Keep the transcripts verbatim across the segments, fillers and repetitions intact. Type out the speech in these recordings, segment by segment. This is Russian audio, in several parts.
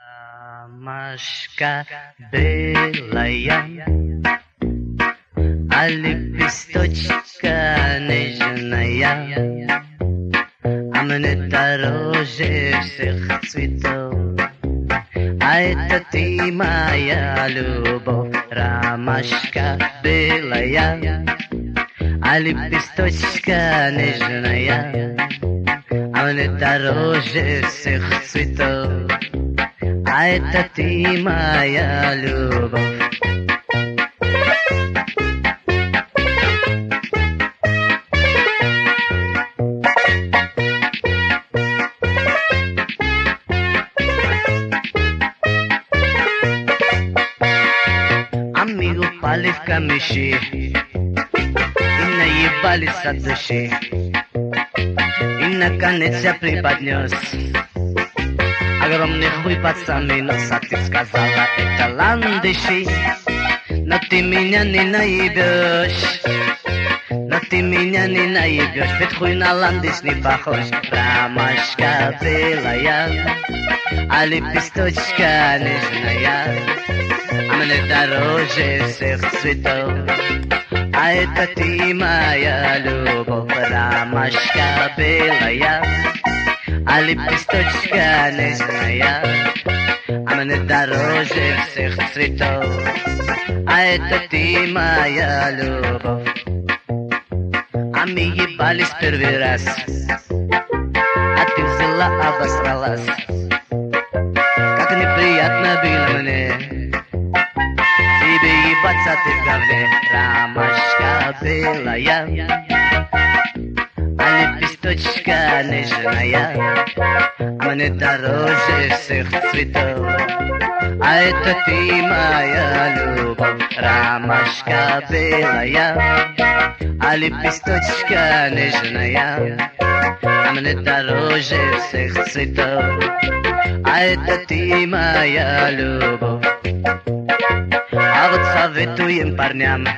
Ромашка белая, а лепесточка нежная, а мне дороже всех цветов. А это ты, моя любовь, ромашка белая, а лепесточка нежная, а мне дороже всех цветов. А это ты, моя любовь. Amigo, упали в камыши и наебались от души. И наконец я преподнес огромный хуй под самый нос, а ты сказала, это ландыши. Но ты меня не наебешь, но ты меня не наебешь, ведь хуй на ландыш не похож. Ромашка белая, а лепесточка нежная, а мне дороже всех цветов. А это ты, моя любовь, ромашка белая, а лепесточка нежная, а мне дороже всех цветов. А это ты, моя любовь. А мы ебались первый раз, а ты взяла, обосралась. Как неприятно было мне тебе ебаться, ты в говне. Ромашка белая, а лепесточка нежная, а мне дороже всех цветов. А это ты, моя любовь, ромашка белая, а лепесточка нежная, а мне дороже всех цветов. А это ты, моя любовь. А вот советуем парням,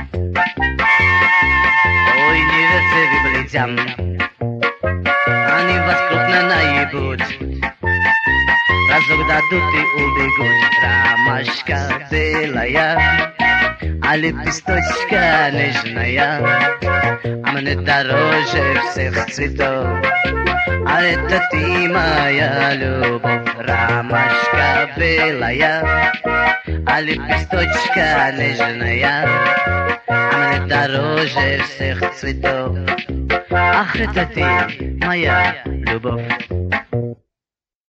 ой, не верьте вы блядям, они вас крупно наебут, разок дадут и убегут. Ромашка белая, а лепесточка нежная, а мне дороже всех цветов. А это ты, моя любовь, ромашка белая, а лепесточка нежная, а мне дороже всех цветов. Ах, это ты, моя любовь.